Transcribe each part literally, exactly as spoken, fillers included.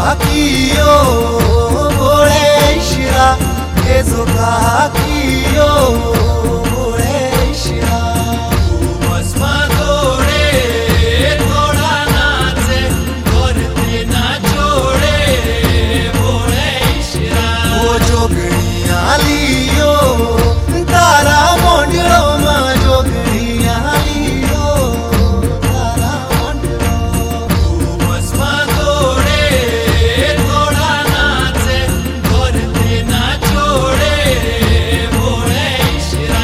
काकियो बोळे शिरा हे जो काकियो बोळे शिरा भस्मा तोड़े थोड़ा नाचे करते ना छोड़े बोले शिरा वो जोगणिया लियो तारा मोंडलो मा जोगणिया लियो तारा मोंडलो भस्मा तोड़े थोड़ा नाचे करते ना छोड़े बोले शिरा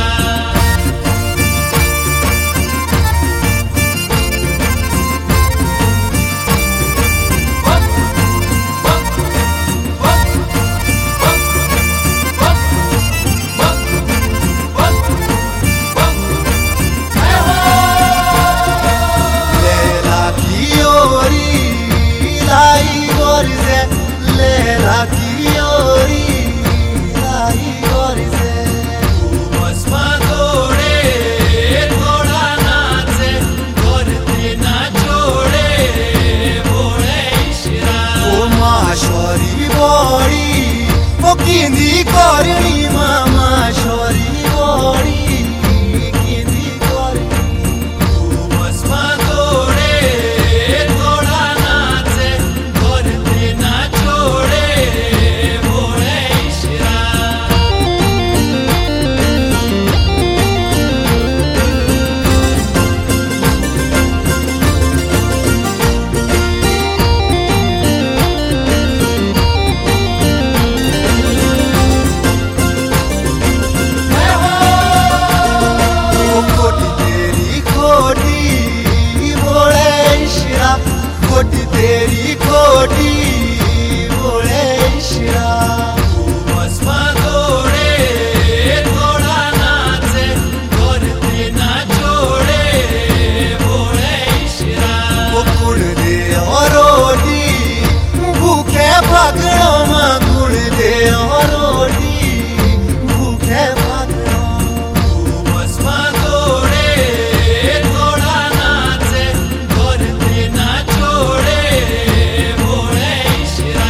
लेला कियोरी लाई गोरिजे लेला कियोरी लाई गोरिजे भस्मा तोड़े थोड़ा नाचे करते ना छोड़े बोले शिरा ओ माशोरी बोड़ी ओ किंदी करणी मामा शोरी बोड़ी किंदी करणी भस्मा तोड़े थोड़ा नाचे करते ना छोड़े बोले शिरा ओ कोटी तेरी कोटी बोळे शिरा कोटी तेरी कोटी बोळे शिरा भस्मा तोड़े थोड़ा नाचे करते ना छोड़े बोले शिरा ओ कुण दे औरोटी भूखे भागणो मा कुण दे औरोटी भूखे भागणो भस्मा तोड़े थोड़ा नाचे करते ना छोड़े बोले शिरा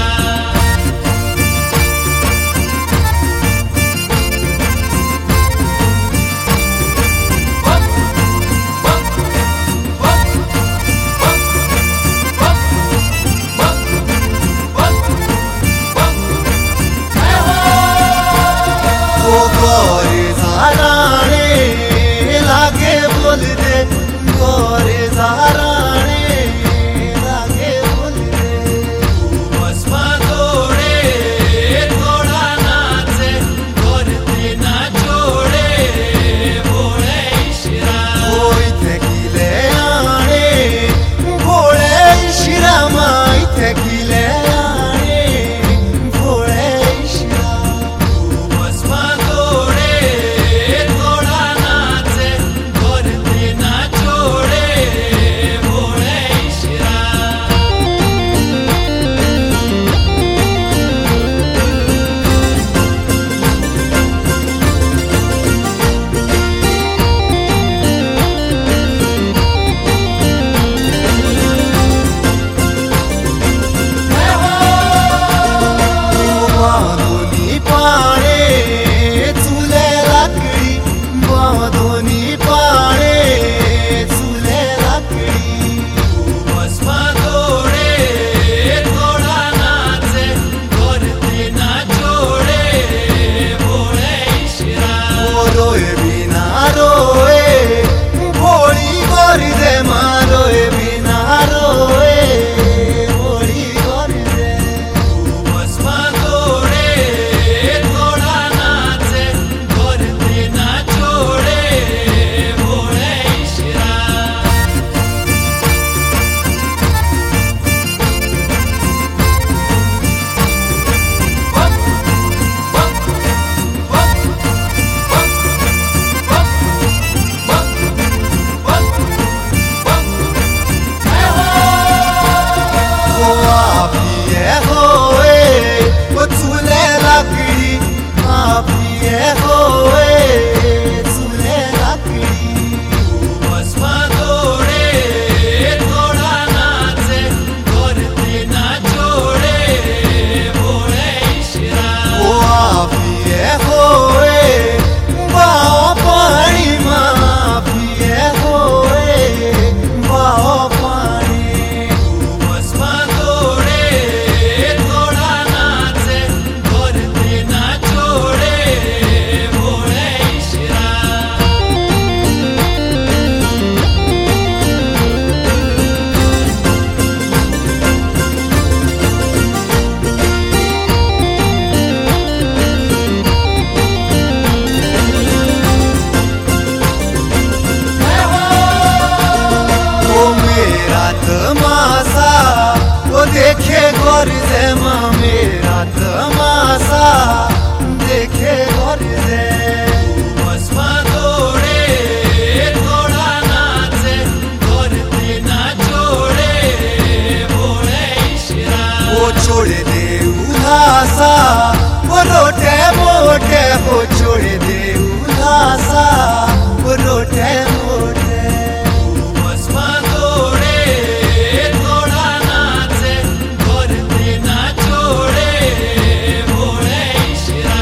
तमाशा देखे घर दे भस्मा तोड़े थोड़ा नाचे करते ना छोड़े बोले इशरा वो छोड़ दे उदासा वो रोटे मोटे वो छोड़ दे उदासा वो रोटे मोटे भस्मा तोड़े थोड़ा नाचे करते ना छोड़े बोले इशरा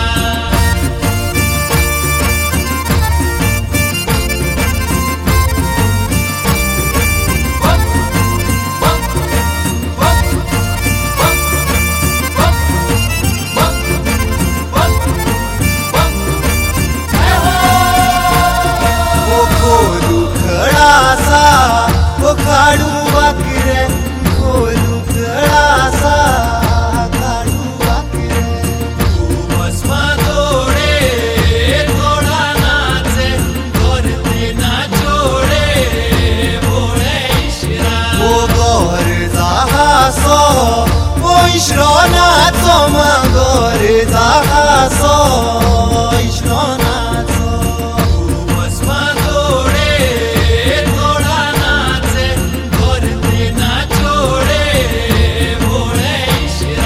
काढू वाकिरे खोलू तळासा काढू वाकिरे भस्मा तोड़े थोड़ा नाचे करते ना छोड़े बोले इशरा वो गोर जाहासो वो इश्रो नाचो मागोर जाहासो इश्रो नाचो भस्मा तोड़े थोड़ा नाचे करते ना छोड़े बोले इशरा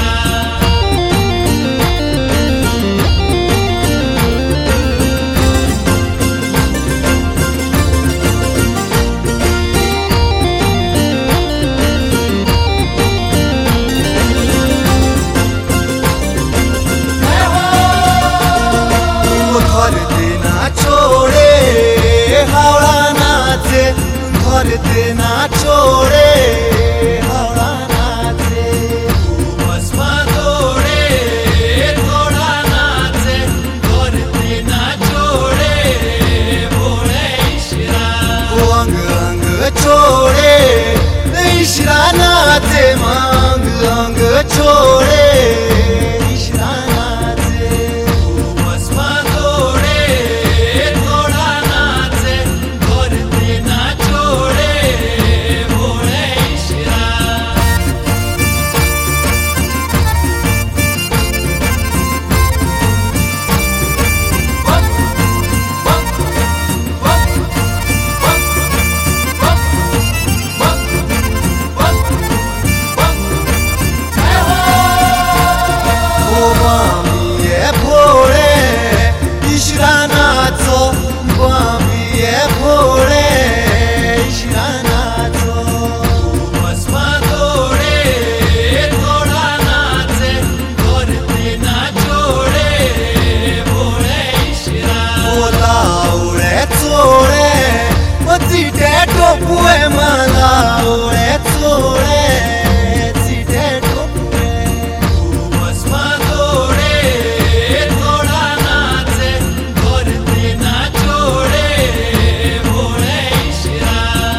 वो करते ना छोड़े हावड़ा नाचे करते ना छोड़े हावड़ा नाचे भस्मा तोड़े थोड़ा नाचे करते ना छोड़े बोले इशरा वो अंग अंग छोड़े इशरा नाचे मांग अंग छोड़े इशरा नाचे भस्मा तोड़े थोड़ा नाचे करते ना छोड़े बोले इशरा वो बामिये भोळे इशरा नाचो बामिये भोळे इशरा नाचो भस्मा तोड़े थोड़ा नाचे करते ना छोड़े बोले इशरा वो लावळे चोळे वो चिटे टोपुये मालावळे चोळे चिटे टोपुये भस्मा तोड़े थोड़ा नाचे करते ना छोड़े बोले इशरा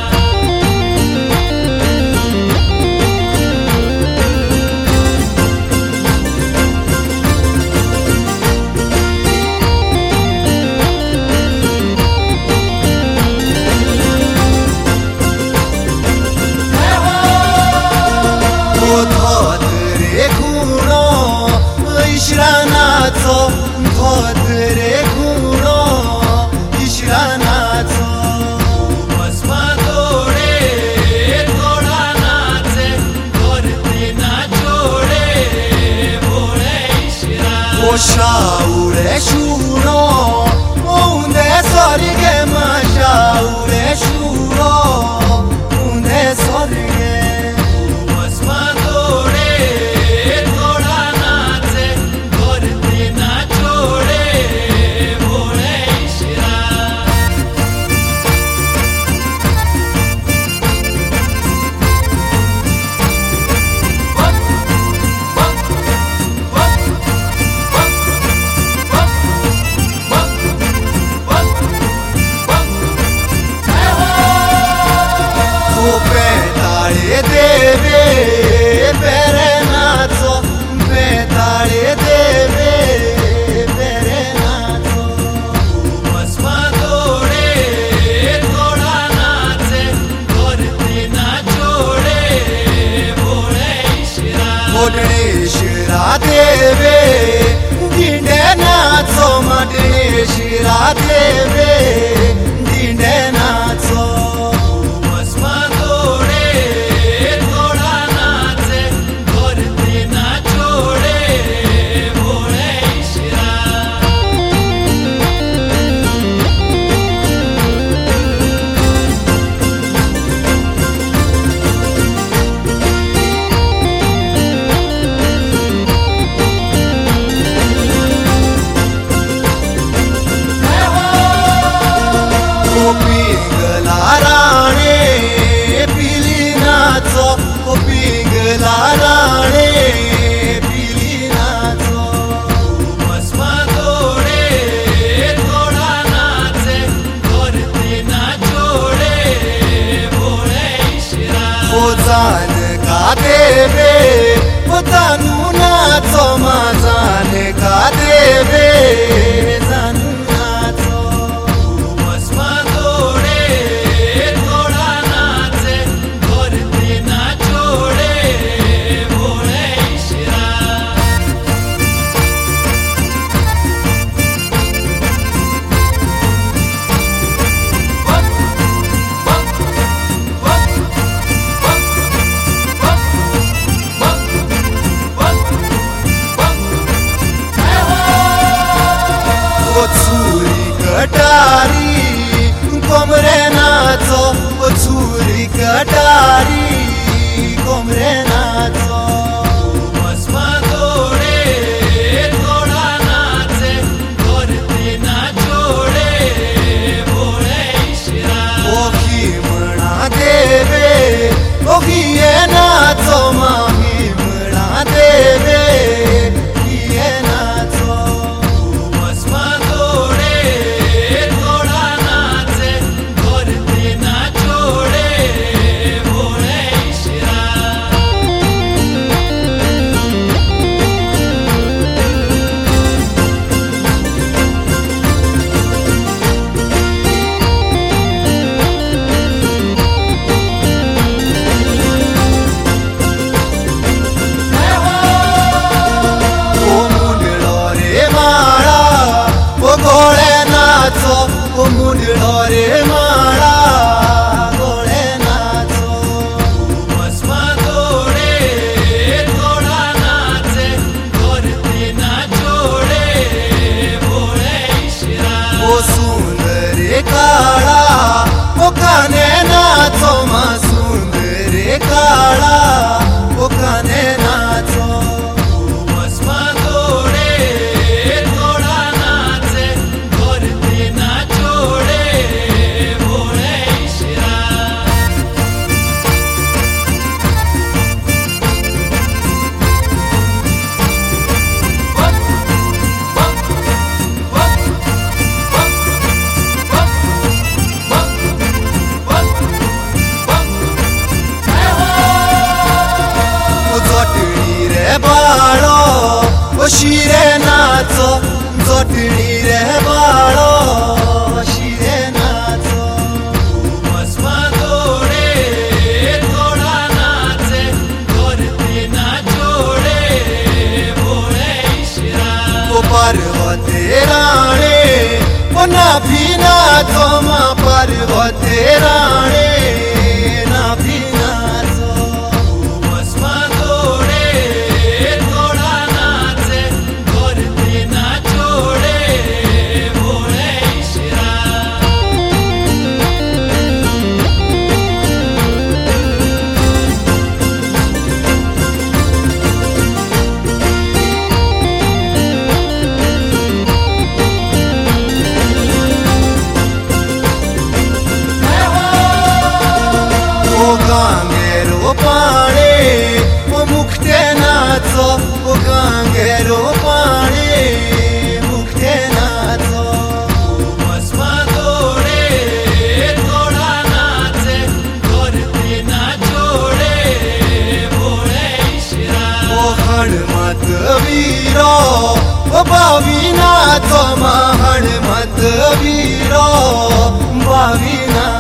वो धोत रे खुणो इशरा नाचो धोत रे खुणो इशरा नाचो भस्मा तोड़े थोड़ा नाचे करते ना छोड़े बोले इशरा वो शाउळे शुणो उंदे स्वर्गे मा शाउळे शुणो उंदे स्वर्गे भस्मा तोड़े थोड़ा नाचे करते ना छोड़े बोले इशरा शिरा देवे दिंडे नाचो भस्मा तोडे थोडा नाचे करते ना छोडे भोळे शिरा पिंगला राणे पिली नाचो पिंगला राणे पिली नाचो भस्मा तोडे थोडा नाचे करते ना छोडे भोळे शिरा ओ जान का देवे ओ जानू नाचो मा जान का देवे जानू नाचो भस्मा तोडे थोडा नाचे करते ना छोडे भोळे शिरा ओ छुरी कटारी कोमरे नाचो ओ छुरी कटारी कोमरे नाचो भस्मा तोडे थोडा नाचे करते ना छोडे भोळे शिरा ओ म्हणा देवे ओ ये नाचो माही म्हणा देवे ये नाचो भस्मा तोडे थोडा नाचे करते ना छोडे भोळे शिरा ओ मुंडलो रे माळा ओ गोळे नाचो ओ मुंडलो रे माळा गोळे नाचो भस्मा तोडे थोडा नाचे करते ना छोडे भोळे शिरा ओ सुंदरे काळा ओ काने नाचो मा सुंदरे काळा ओ काने नाचो भस्मा तोडे थोडा नाचे करते ना छोडे भोळे शिरा ओ जोटणी रे बाळो ओ शिरे नाचो जोटणी रे बाळो ओ शिरे नाचो भस्मा तोडे थोडा नाचे करते ना छोडे भोळे शिरा ओ पार्वते राणे ओ नाभी नाचो मा पार्वते राणे नाभी नाचो भस्मा तोडे थोडा नाचे करते ना छोडे भोळे शिरा ओ गांगेरो पाणे ओ मुखते नाचो ओ गांगेरो पाणे मुखते नाचो भस्मा तोडे थोडा नाचे करते ना छोडे भोळे शिरा ओ हणमत वीरो ओ बावी नाचो मा हणमत वीरो बावी नाचो